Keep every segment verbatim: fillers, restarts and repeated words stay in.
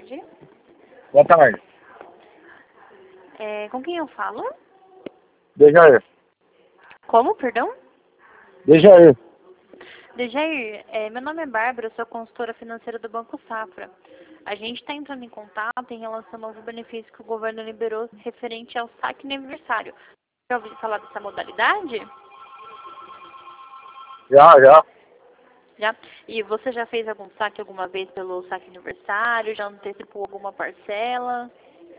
tarde. Boa tarde. É, com quem eu falo? Dejair. Como, perdão? Dejair. Dejair, é, meu nome é Bárbara, eu sou consultora financeira do Banco Safra. A gente está entrando em contato em relação ao novo benefício que o governo liberou referente ao saque no aniversário. Já ouviu falar dessa modalidade? Já, já. Já? E você já fez algum saque alguma vez pelo saque aniversário? Já antecipou alguma parcela?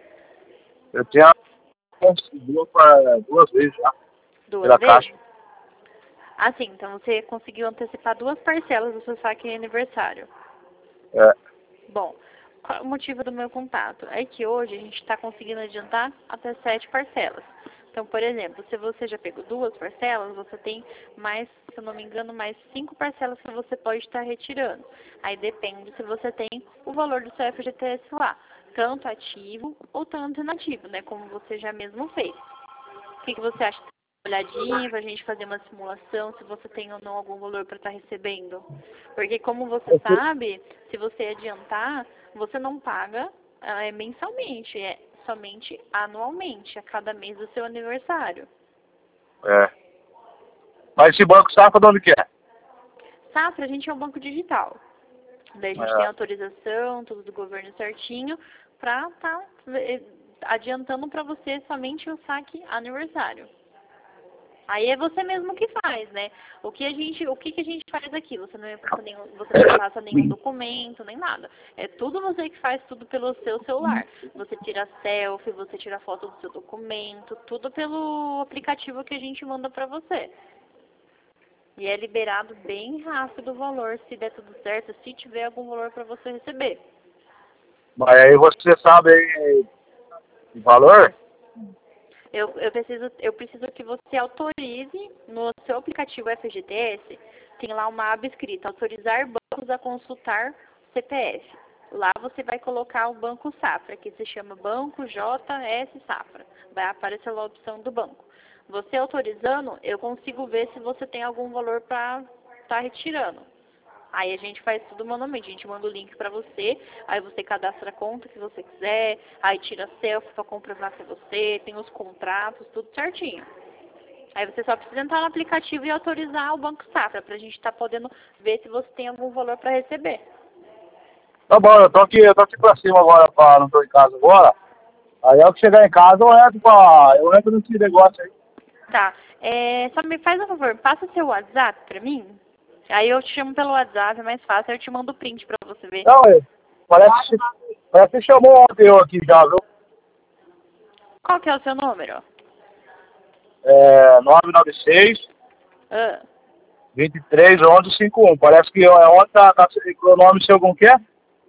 Eu tinha duas, pa- duas vezes já. Duas Pela vezes? caixa. Ah, sim. Então você conseguiu antecipar duas parcelas do seu saque aniversário. É. Bom, qual é o motivo do meu contato? É que hoje a gente está conseguindo adiantar até sete parcelas. Então, por exemplo, se você já pegou duas parcelas, você tem mais, se eu não me engano, mais cinco parcelas que você pode estar retirando. Aí depende se você tem o valor do seu F G T S lá, tanto ativo ou tanto inativo, né? Como você já mesmo fez. O que, que você acha? Uma olhadinha pra gente fazer uma simulação, se você tem ou não algum valor para estar recebendo. Porque como você Eu fui- sabe, se você adiantar, você não paga é, mensalmente, é somente anualmente, a cada mês do seu aniversário. É. Mas esse banco Safra de onde que é? Safra, a gente é um banco digital. Daí a gente tem É. autorização, tudo do governo certinho, pra estar adiantando para você somente o saque aniversário. Aí é você mesmo que faz, né? O que a gente, o que, que a gente faz aqui? Você não passa nenhum, você não passa nenhum documento, nem nada. É tudo você que faz, tudo pelo seu celular. Você tira selfie, você tira foto do seu documento, tudo pelo aplicativo que a gente manda pra você. E é liberado bem rápido o valor, se der tudo certo, se tiver algum valor pra você receber. Mas aí você sabe aí o valor? Eu, eu, preciso, eu preciso que você autorize no seu aplicativo F G T S, tem lá uma aba escrita, autorizar bancos a consultar C P F. Lá você vai colocar o Banco Safra, que se chama Banco J S Safra. Vai aparecer lá a opção do banco. Você autorizando, eu consigo ver se você tem algum valor para estar tá retirando. Aí a gente faz tudo manualmente, a gente manda o link pra você, aí você cadastra a conta que você quiser, aí tira selfie pra comprovar que é você, tem os contratos, tudo certinho. Aí você só precisa entrar no aplicativo e autorizar o Banco Safra, pra gente estar tá podendo ver se você tem algum valor pra receber. Tá bom, eu tô aqui, eu tô aqui pra cima agora, pra, não tô em casa agora. Aí eu que chegar em casa eu entro pra. Eu entro nesse negócio aí. Tá, é, só me faz um favor, passa seu WhatsApp pra mim, aí eu te chamo pelo WhatsApp, é mais fácil, eu te mando o print pra você ver. Não, é, parece, parece que chamou ontem eu aqui já, viu? Qual que é o seu número? É nove nove seis, Ah. vinte e três, onze, cinquenta e um. Parece que é ontem tá, tá, o nome seu como que é?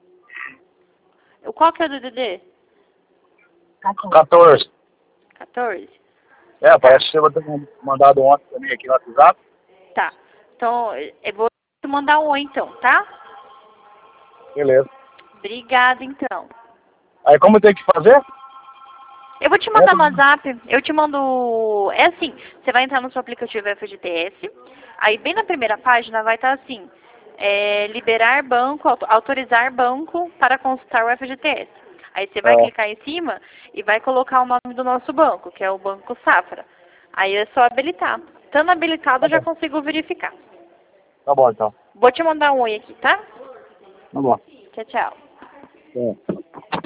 Qual que é o D D D? quatorze. quatorze? É, parece que você vai ter mandado ontem também aqui no WhatsApp. Tá. Então, eu vou te mandar um oi então, tá? Beleza. Obrigada, então. Aí como tem que fazer? Eu vou te mandar no WhatsApp, eu te mando... É assim, você vai entrar no seu aplicativo F G T S, aí bem na primeira página vai estar assim, é, liberar banco, autorizar banco para consultar o F G T S. Aí você vai É. clicar em cima e vai colocar o nome do nosso banco, que é o Banco Safra. Aí é só habilitar. Estando habilitado, Tá eu já bom. consigo verificar. Tá bom então. Vou te mandar um oi aqui, tá? Tá bom. Tchau, tchau. É.